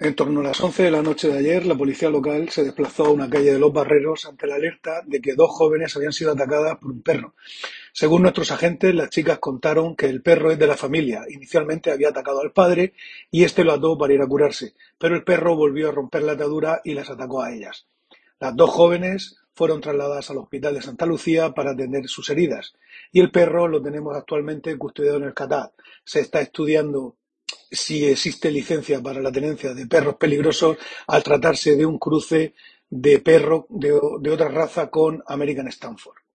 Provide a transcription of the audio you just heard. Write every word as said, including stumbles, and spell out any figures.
En torno a las once de la noche de ayer, la policía local se desplazó a una calle de Los Barreros ante la alerta de que dos jóvenes habían sido atacadas por un perro. Según nuestros agentes, las chicas contaron que el perro es de la familia. Inicialmente había atacado al padre y este lo ató para ir a curarse, pero el perro volvió a romper la atadura y las atacó a ellas. Las dos jóvenes fueron trasladadas al hospital de Santa Lucía para atender sus heridas y el perro lo tenemos actualmente custodiado en el CATAD. Se está estudiando si existe licencia para la tenencia de perros peligrosos al tratarse de un cruce de perro de, de otra raza con American Stanford.